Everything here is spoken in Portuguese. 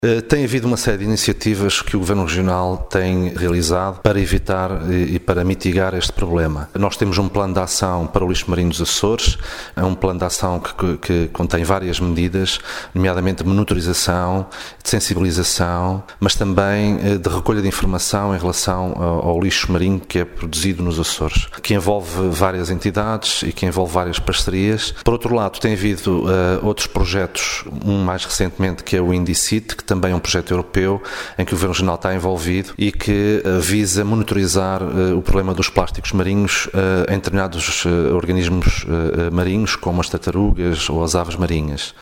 Tem havido uma série de iniciativas que o Governo Regional tem realizado para evitar e para mitigar este problema. Nós temos um plano de ação para o lixo marinho dos Açores, é um plano de ação que contém várias medidas, nomeadamente de monitorização, de sensibilização, mas também de recolha de informação em relação ao lixo marinho que é produzido nos Açores, que envolve várias entidades e que envolve várias parcerias. Por outro lado, tem havido outros projetos, um mais recentemente que é o Indicit, que também é um projeto europeu em que o Governo Regional está envolvido e que visa monitorizar o problema dos plásticos marinhos em determinados organismos marinhos, como as tartarugas ou as aves marinhas.